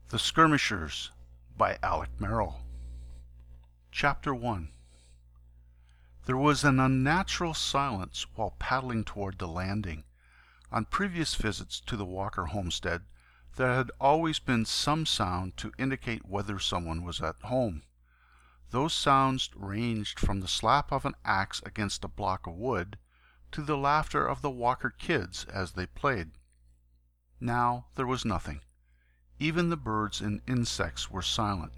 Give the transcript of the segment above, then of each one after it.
The Skirmishers by Alec Merrill. Chapter 1. There was an unnatural silence while paddling toward the landing. On previous visits to the Walker homestead, there had always been some sound to indicate whether someone was at home. Those sounds ranged from the slap of an axe against a block of wood to the laughter of the Walker kids as they played. Now there was nothing. Even the birds and insects were silent.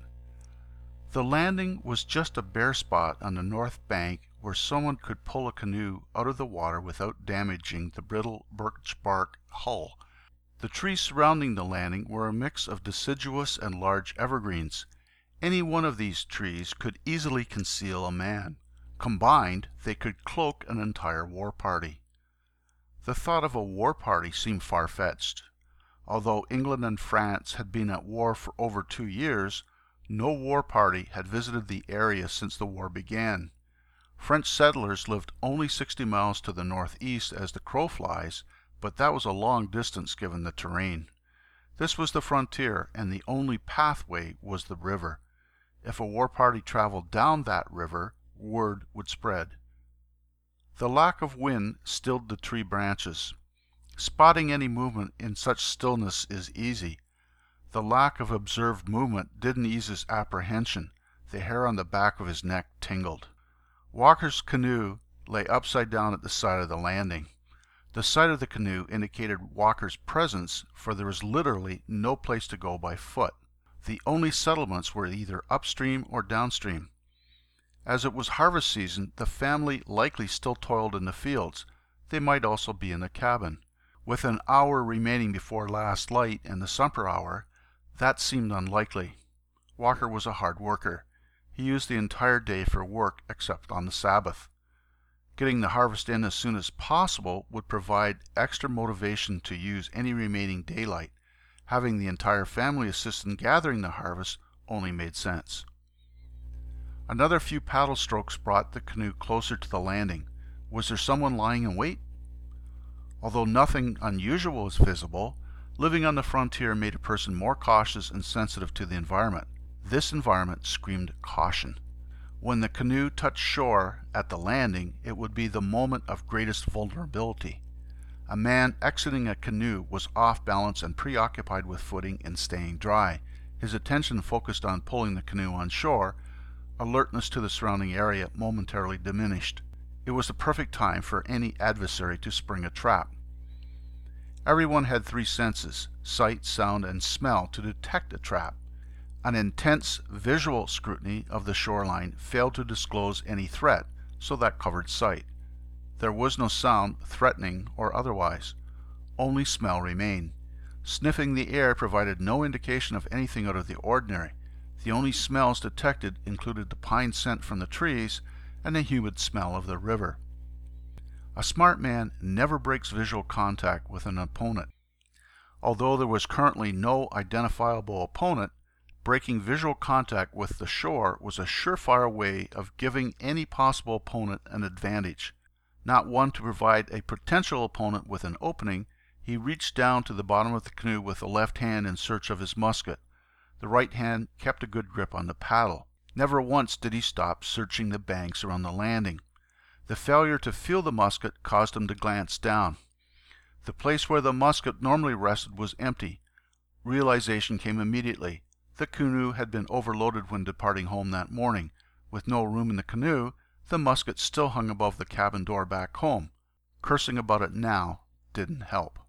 The landing was just a bare spot on the north bank where someone could pull a canoe out of the water without damaging the brittle birch bark hull. The trees surrounding the landing were a mix of deciduous and large evergreens. Any one of these trees could easily conceal a man. Combined, they could cloak an entire war party. The thought of a war party seemed far-fetched. Although England and France had been at war for over 2 years, no war party had visited the area since the war began. French settlers lived only 60 miles to the northeast as the crow flies, but that was a long distance given the terrain. This was the frontier, and the only pathway was the river. If a war party traveled down that river, word would spread. The lack of wind stilled the tree branches. Spotting any movement in such stillness is easy. The lack of observed movement didn't ease his apprehension. The hair on the back of his neck tingled. Walker's canoe lay upside down at the side of the landing. The sight of the canoe indicated Walker's presence, for there was literally no place to go by foot. The only settlements were either upstream or downstream. As it was harvest season, the family likely still toiled in the fields. They might also be in a cabin. With an hour remaining before last light and the supper hour, that seemed unlikely. Walker was a hard worker. He used the entire day for work except on the Sabbath. Getting the harvest in as soon as possible would provide extra motivation to use any remaining daylight. Having the entire family assist in gathering the harvest only made sense. Another few paddle strokes brought the canoe closer to the landing. Was there someone lying in wait? Although nothing unusual was visible, living on the frontier made a person more cautious and sensitive to the environment. This environment screamed caution. When the canoe touched shore at the landing, it would be the moment of greatest vulnerability. A man exiting a canoe was off balance and preoccupied with footing and staying dry. His attention focused on pulling the canoe on shore. Alertness to the surrounding area momentarily diminished. It was the perfect time for any adversary to spring a trap. Everyone had 3 senses, sight, sound, and smell, to detect a trap. An intense visual scrutiny of the shoreline failed to disclose any threat, so that covered sight. There was no sound, threatening or otherwise. Only smell remained. Sniffing the air provided no indication of anything out of the ordinary. The only smells detected included the pine scent from the trees and the humid smell of the river. A smart man never breaks visual contact with an opponent. Although there was currently no identifiable opponent, breaking visual contact with the shore was a surefire way of giving any possible opponent an advantage. Not one to provide a potential opponent with an opening, he reached down to the bottom of the canoe with the left hand in search of his musket. The right hand kept a good grip on the paddle. Never once did he stop searching the banks around the landing. The failure to feel the musket caused him to glance down. The place where the musket normally rested was empty. Realization came immediately. The canoe had been overloaded when departing home that morning. With no room in the canoe, the musket still hung above the cabin door back home. Cursing about it now didn't help.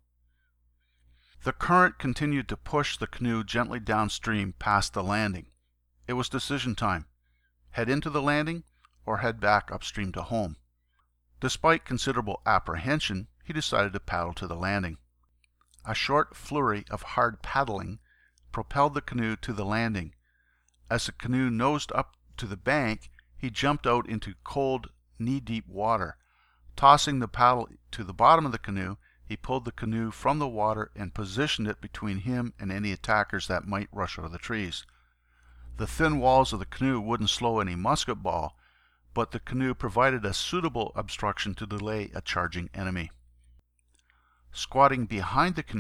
The current continued to push the canoe gently downstream past the landing. It was decision time. Head into the landing or head back upstream to home. Despite considerable apprehension, he decided to paddle to the landing. A short flurry of hard paddling propelled the canoe to the landing. As the canoe nosed up to the bank, he jumped out into cold, knee-deep water. Tossing the paddle to the bottom of the canoe, he pulled the canoe from the water and positioned it between him and any attackers that might rush out of the trees. The thin walls of the canoe wouldn't slow any musket ball, but the canoe provided a suitable obstruction to delay a charging enemy. Squatting behind the canoe, he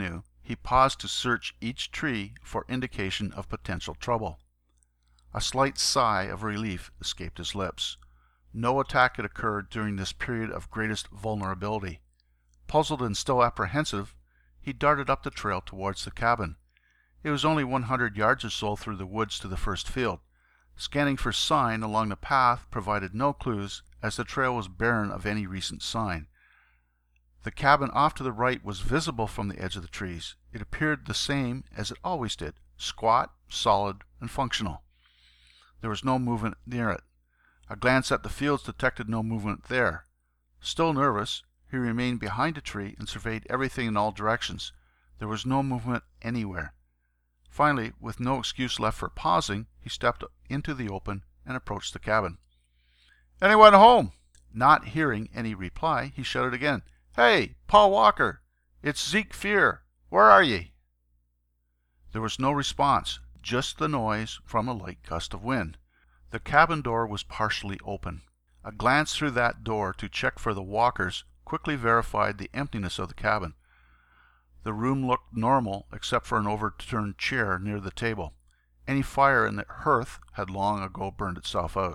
he paused to search each tree for indication of potential trouble. A slight sigh of relief escaped his lips. No attack had occurred during this period of greatest vulnerability. Puzzled and still apprehensive, he darted up the trail towards the cabin. It was only 100 yards or so through the woods to the first field. Scanning for sign along the path provided no clues, as the trail was barren of any recent sign. The cabin off to the right was visible from the edge of the trees. It appeared the same as it always did, squat, solid, and functional. There was no movement near it. A glance at the fields detected no movement there. Still nervous, he remained behind a tree and surveyed everything in all directions. There was no movement anywhere. Finally, with no excuse left for pausing, he stepped into the open and approached the cabin. "Anyone home?" Not hearing any reply, he shouted again, "Hey, Paul Walker! It's Zeke Fear! Where are ye?" There was no response, just the noise from a light gust of wind. The cabin door was partially open. A glance through that door to check for the Walkers quickly verified the emptiness of the cabin. The room looked normal except for an overturned chair near the table. Any fire in the hearth had long ago burned itself out.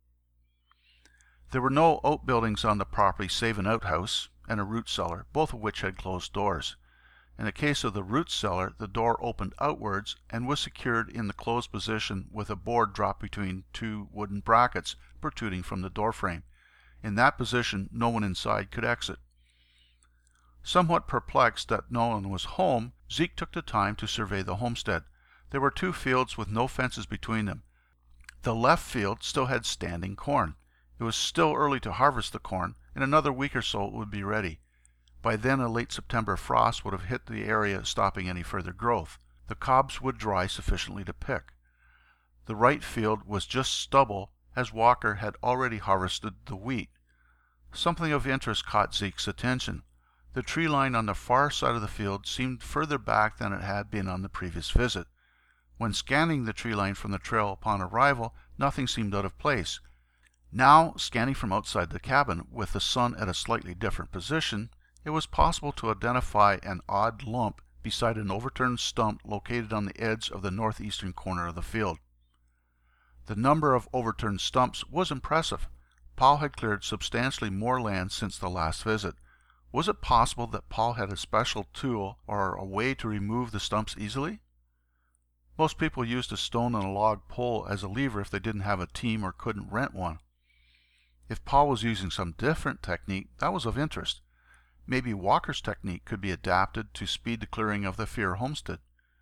There were no outbuildings on the property save an outhouse and a root cellar, both of which had closed doors. In the case of the root cellar, the door opened outwards and was secured in the closed position with a board dropped between two wooden brackets protruding from the doorframe. In that position, no one inside could exit. Somewhat perplexed that no one was home, Zeke took the time to survey the homestead. There were 2 fields with no fences between them. The left field still had standing corn. It was still early to harvest the corn. In another week or so it would be ready. By then a late September frost would have hit the area, stopping any further growth. The cobs would dry sufficiently to pick. The right field was just stubble, as Walker had already harvested the wheat. Something of interest caught Zeke's attention. The tree line on the far side of the field seemed further back than it had been on the previous visit. When scanning the tree line from the trail upon arrival, nothing seemed out of place. Now, scanning from outside the cabin, with the sun at a slightly different position, it was possible to identify an odd lump beside an overturned stump located on the edge of the northeastern corner of the field. The number of overturned stumps was impressive. Paul had cleared substantially more land since the last visit. Was it possible that Paul had a special tool or a way to remove the stumps easily? Most people used a stone and a log pole as a lever if they didn't have a team or couldn't rent one. If Paul was using some different technique, that was of interest. Maybe Walker's technique could be adapted to speed the clearing of the Fear homestead.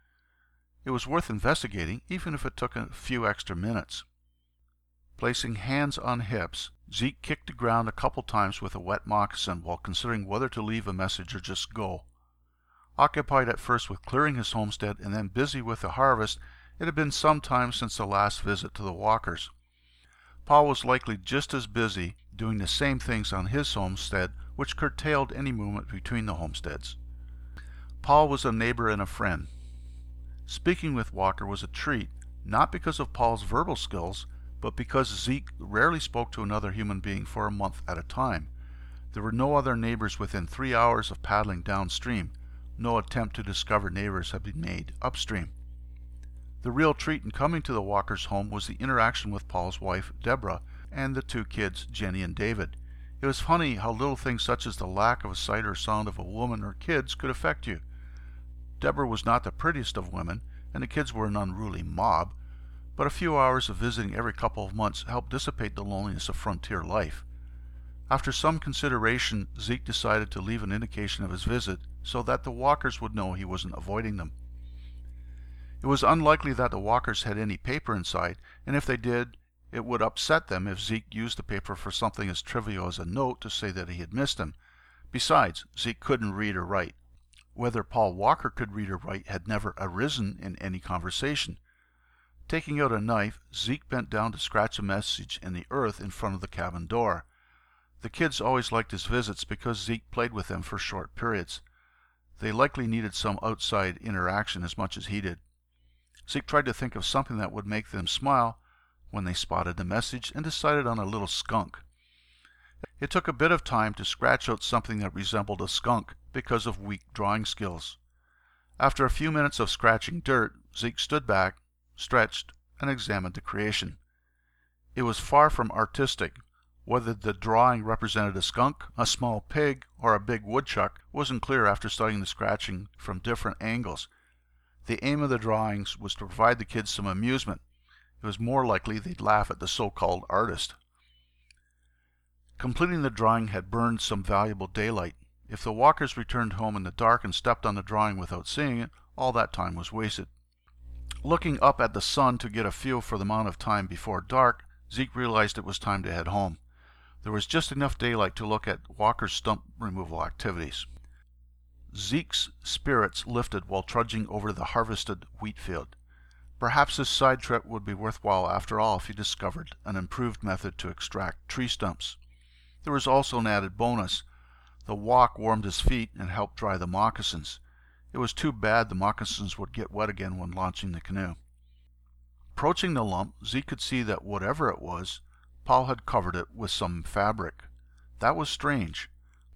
It was worth investigating, even if it took a few extra minutes. Placing hands on hips, Zeke kicked the ground a couple times with a wet moccasin while considering whether to leave a message or just go. Occupied at first with clearing his homestead and then busy with the harvest, it had been some time since the last visit to the Walkers. Paul was likely just as busy doing the same things on his homestead, which curtailed any movement between the homesteads. Paul was a neighbor and a friend. Speaking with Walker was a treat, not because of Paul's verbal skills, but because Zeke rarely spoke to another human being for a month at a time. There were no other neighbors within 3 hours of paddling downstream. No attempt to discover neighbors had been made upstream. The real treat in coming to the Walkers' home was the interaction with Paul's wife, Deborah, and the 2 kids, Jenny and David. It was funny how little things such as the lack of a sight or sound of a woman or kids could affect you. Deborah was not the prettiest of women, and the kids were an unruly mob, but a few hours of visiting every couple of months helped dissipate the loneliness of frontier life. After some consideration, Zeke decided to leave an indication of his visit so that the Walkers would know he wasn't avoiding them. It was unlikely that the Walkers had any paper inside, and if they did, it would upset them if Zeke used the paper for something as trivial as a note to say that he had missed him. Besides, Zeke couldn't read or write. Whether Paul Walker could read or write had never arisen in any conversation. Taking out a knife, Zeke bent down to scratch a message in the earth in front of the cabin door. The kids always liked his visits because Zeke played with them for short periods. They likely needed some outside interaction as much as he did. Zeke tried to think of something that would make them smile when they spotted the message and decided on a little skunk. It took a bit of time to scratch out something that resembled a skunk because of weak drawing skills. After a few minutes of scratching dirt, Zeke stood back, stretched, and examined the creation. It was far from artistic. Whether the drawing represented a skunk, a small pig, or a big woodchuck wasn't clear after studying the scratching from different angles. The aim of the drawings was to provide the kids some amusement. It was more likely they'd laugh at the so-called artist. Completing the drawing had burned some valuable daylight. If the walkers returned home in the dark and stepped on the drawing without seeing it, all that time was wasted. Looking up at the sun to get a feel for the amount of time before dark, Zeke realized it was time to head home. There was just enough daylight to look at Walker's stump removal activities. Zeke's spirits lifted while trudging over the harvested wheat field. Perhaps this side trip would be worthwhile after all if he discovered an improved method to extract tree stumps. There was also an added bonus. The walk warmed his feet and helped dry the moccasins. It was too bad the moccasins would get wet again when launching the canoe. Approaching the lump, Zeke could see that whatever it was, Paul had covered it with some fabric. That was strange.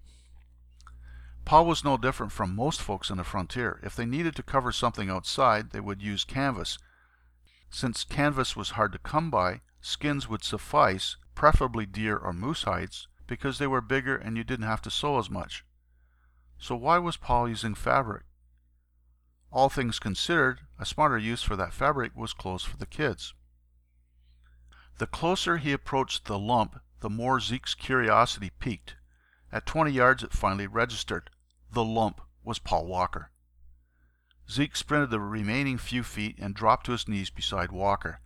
Paul was no different from most folks on the frontier. If they needed to cover something outside, they would use canvas. Since canvas was hard to come by, skins would suffice, preferably deer or moose hides, because they were bigger and you didn't have to sew as much. So why was Paul using fabric? All things considered, a smarter use for that fabric was clothes for the kids. The closer he approached the lump, the more Zeke's curiosity piqued. At 20 yards it finally registered. The lump was Paul Walker. Zeke sprinted the remaining few feet and dropped to his knees beside Walker.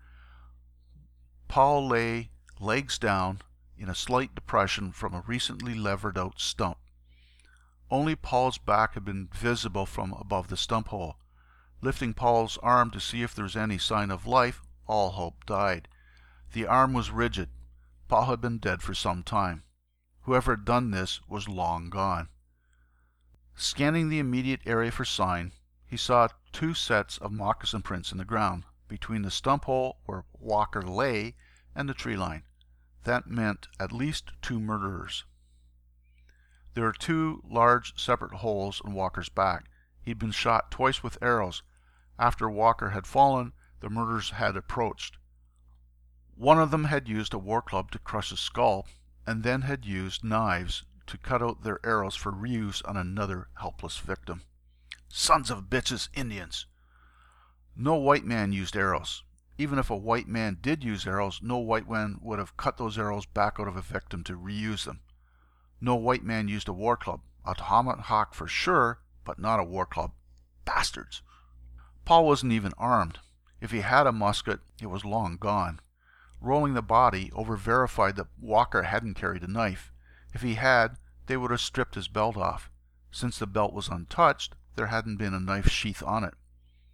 Paul lay, legs down, in a slight depression from a recently levered out stump. Only Paul's back had been visible from above the stump hole. Lifting Paul's arm to see if there was any sign of life, all hope died. The arm was rigid. Paul had been dead for some time. Whoever had done this was long gone. Scanning the immediate area for sign, he saw 2 sets of moccasin prints in the ground, between the stump hole where Walker lay and the tree line. That meant at least 2 murderers. There were 2 large separate holes in Walker's back. He'd been shot twice with arrows. After Walker had fallen, the murderers had approached. One of them had used a war club to crush his skull, and then had used knives to cut out their arrows for reuse on another helpless victim. Sons of bitches, Indians! No white man used arrows. Even if a white man did use arrows, no white man would have cut those arrows back out of a victim to reuse them. No white man used a war club. A tomahawk for sure, but not a war club. Bastards! Paul wasn't even armed. If he had a musket, it was long gone. Rolling the body over verified that Walker hadn't carried a knife. If he had, they would have stripped his belt off. Since the belt was untouched, there hadn't been a knife sheath on it.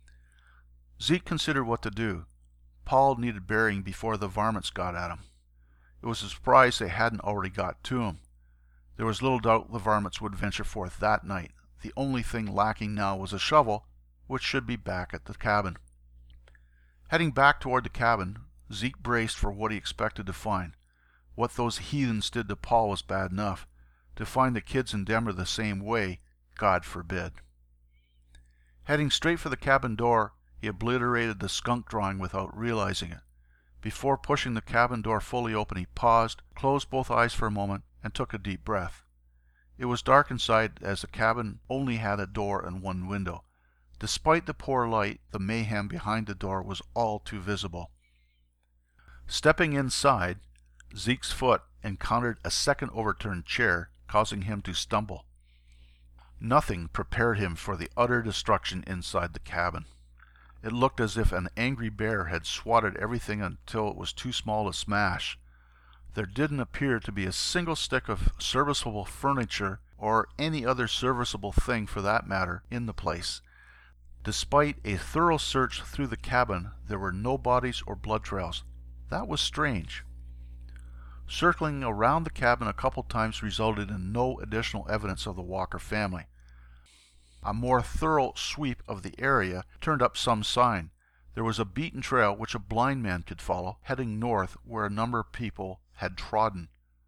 Zeke considered what to do. Paul needed burying before the varmints got at him. It was a surprise they hadn't already got to him. There was little doubt the varmints would venture forth that night. The only thing lacking now was a shovel, which should be back at the cabin. Heading back toward the cabin, Zeke braced for what he expected to find. What those heathens did to Paul was bad enough. To find the kids in Denver the same way, God forbid. Heading straight for the cabin door, he obliterated the skunk drawing without realizing it. Before pushing the cabin door fully open, he paused, closed both eyes for a moment, and took a deep breath. It was dark inside, as the cabin only had a door and 1 window. Despite the poor light, the mayhem behind the door was all too visible. Stepping inside, Zeke's foot encountered a second overturned chair, causing him to stumble. Nothing prepared him for the utter destruction inside the cabin. It looked as if an angry bear had swatted everything until it was too small to smash. There didn't appear to be a single stick of serviceable furniture, or any other serviceable thing for that matter, in the place. Despite a thorough search through the cabin, there were no bodies or blood trails. That was strange. Circling around the cabin a couple times resulted in no additional evidence of the Walker family. A more thorough sweep of the area turned up some sign. There was a beaten trail which a blind man could follow, heading north where a number of people had trodden.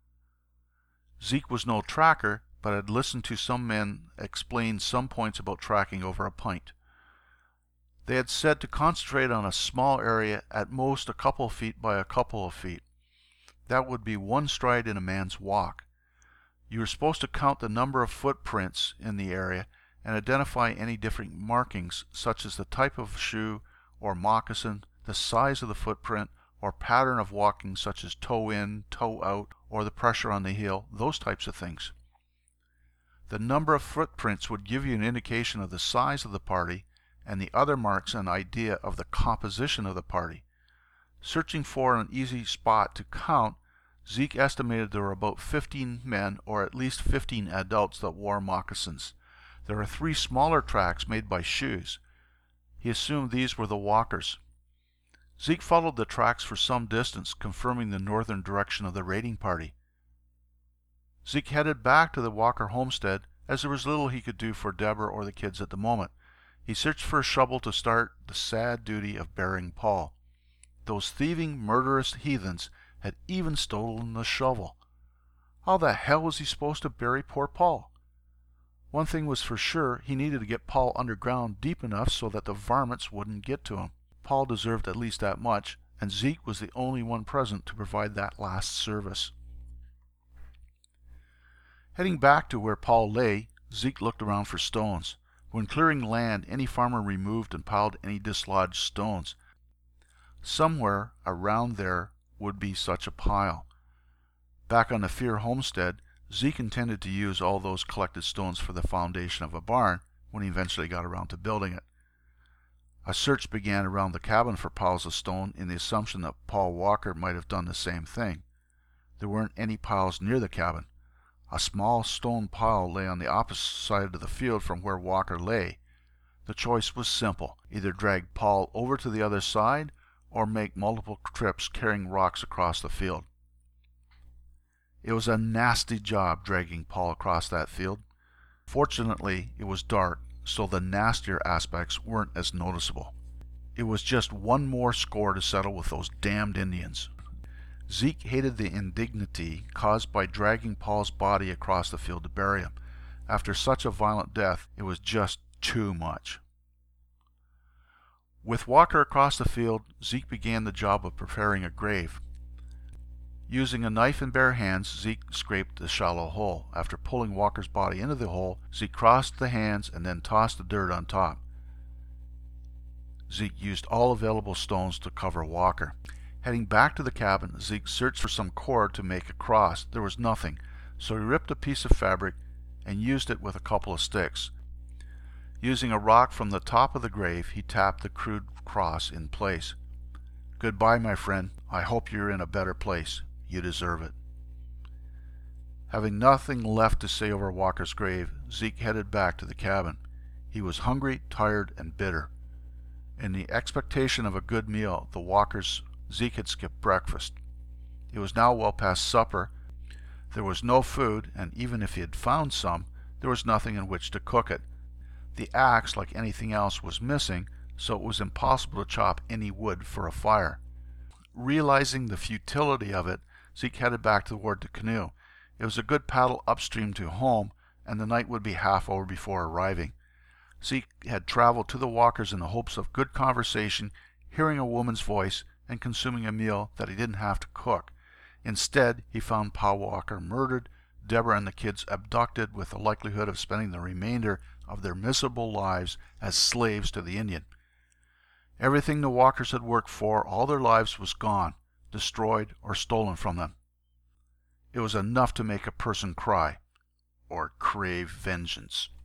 Zeke was no tracker, but had listened to some men explain some points about tracking over a pint. They had said to concentrate on a small area, at most a couple of feet by a couple of feet. That would be one stride in a man's walk. You were supposed to count the number of footprints in the area and identify any different markings, such as the type of shoe or moccasin, the size of the footprint, or pattern of walking, such as toe in, toe out, or the pressure on the heel, those types of things. The number of footprints would give you an indication of the size of the party, and the other marks an idea of the composition of the party. Searching for an easy spot to count, Zeke estimated there were about 15 men, or at least 15 adults, that wore moccasins. There are 3 smaller tracks made by shoes. He assumed these were the walkers. Zeke followed the tracks for some distance, confirming the northern direction of the raiding party. Zeke headed back to the Walker homestead, as there was little he could do for Deborah or the kids at the moment. He searched for a shovel to start the sad duty of burying Paul. Those thieving, murderous heathens had even stolen the shovel. How the hell was he supposed to bury poor Paul? One thing was for sure, he needed to get Paul underground deep enough so that the varmints wouldn't get to him. Paul deserved at least that much, and Zeke was the only one present to provide that last service. Heading back to where Paul lay, Zeke looked around for stones. When clearing land, any farmer removed and piled any dislodged stones. Somewhere around there would be such a pile. Back on the Fear homestead, Zeke intended to use all those collected stones for the foundation of a barn when he eventually got around to building it. A search began around the cabin for piles of stone in the assumption that Paul Walker might have done the same thing. There weren't any piles near the cabin. A small stone pile lay on the opposite side of the field from where Walker lay. The choice was simple: either drag Paul over to the other side or make multiple trips carrying rocks across the field. It was a nasty job dragging Paul across that field. Fortunately, it was dark, so the nastier aspects weren't as noticeable. It was just one more score to settle with those damned Indians. Zeke hated the indignity caused by dragging Paul's body across the field to bury him. After such a violent death, it was just too much. With Walker across the field, Zeke began the job of preparing a grave. Using a knife in bare hands, Zeke scraped the shallow hole. After pulling Walker's body into the hole, Zeke crossed the hands and then tossed the dirt on top. Zeke used all available stones to cover Walker. Heading back to the cabin, Zeke searched for some cord to make a cross. There was nothing, so he ripped a piece of fabric and used it with a couple of sticks. Using a rock from the top of the grave, he tapped the crude cross in place. "Goodbye, my friend. I hope you're in a better place. You deserve it." Having nothing left to say over Walker's grave, Zeke headed back to the cabin. He was hungry, tired, and bitter. In the expectation of a good meal, the Walkers, Zeke had skipped breakfast. It was now well past supper. There was no food, and even if he had found some, there was nothing in which to cook it. The axe, like anything else, was missing, so it was impossible to chop any wood for a fire. Realizing the futility of it, Zeke headed back toward the canoe. It was a good paddle upstream to home, and the night would be half over before arriving. Zeke had traveled to the Walkers in the hopes of good conversation, hearing a woman's voice, and consuming a meal that he didn't have to cook. Instead, he found Paul Walker murdered, Deborah and the kids abducted, with the likelihood of spending the remainder of their miserable lives as slaves to the Indian. Everything the Walkers had worked for all their lives was gone, destroyed, or stolen from them. It was enough to make a person cry or crave vengeance.